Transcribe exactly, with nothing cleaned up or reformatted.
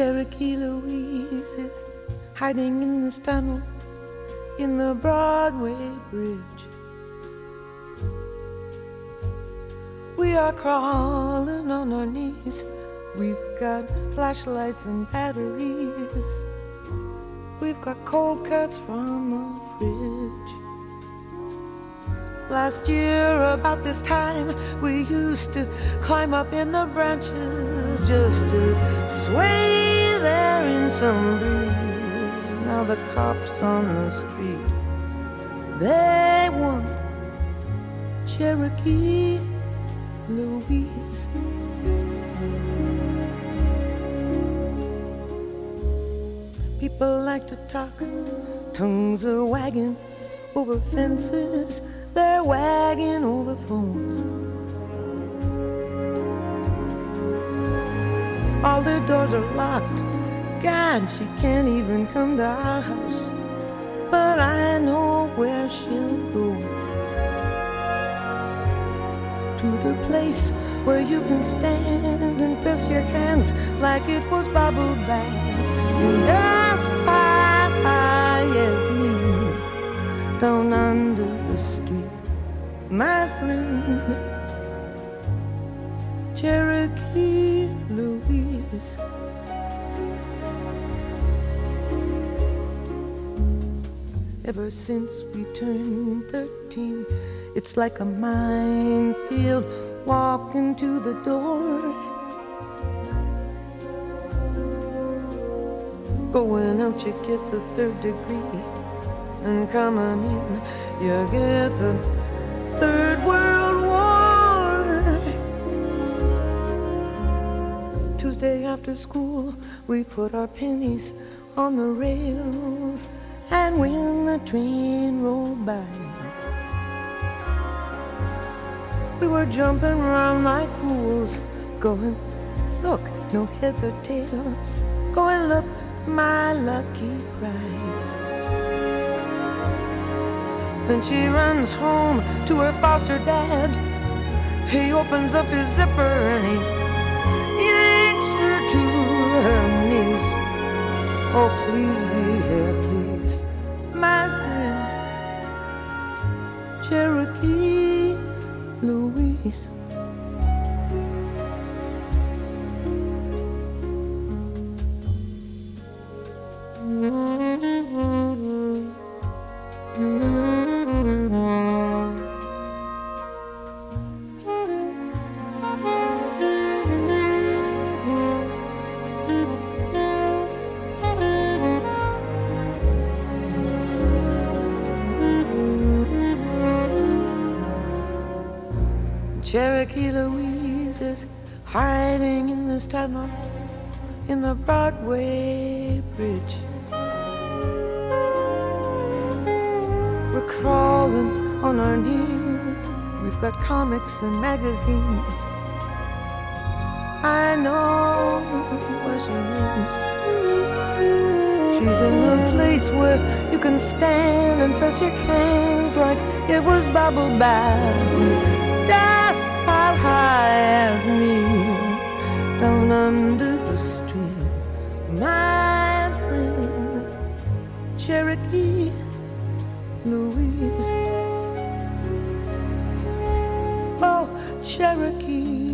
Cherokee Louise is hiding in this tunnel in the Broadway Bridge. We are crawling on our knees. We've got flashlights and batteries. We've got cold cuts from the fridge. Last year about this time we used to climb up in the branches just to sway there in some breeze. Now the cops on the street, they want Cherokee Louise. People like to talk, tongues are wagging over fences, they're wagging over phones. All their doors are locked. God, she can't even come to our house, but I know where she'll go. To the place where you can stand and press your hands like it was bubble bath and dust pile high as me down under the street, my friend, Cherokee Louise. Ever since we turned thirteen, it's like a minefield walking to the door. Going out you get the third degree, and coming in you get the Third World War. Tuesday after school we put our pennies on the rails, and when the train rolled by we were jumping around like fools, going, look, no heads or tails, going, look, my lucky prize. Then she runs home to her foster dad. He opens up his zipper and he yanks her to her knees. Oh, please be here, please, my friend, Cherokee Louise. Cherokee Louise is hiding in this tunnel in the Broadway Bridge. We're crawling on our knees. We've got comics and magazines. I know where she is. She's in the place where you can stand and press your hands like it was bubble bath. Dust pile high as me down under the street, my friend, Cherokee Louise. Oh, Cherokee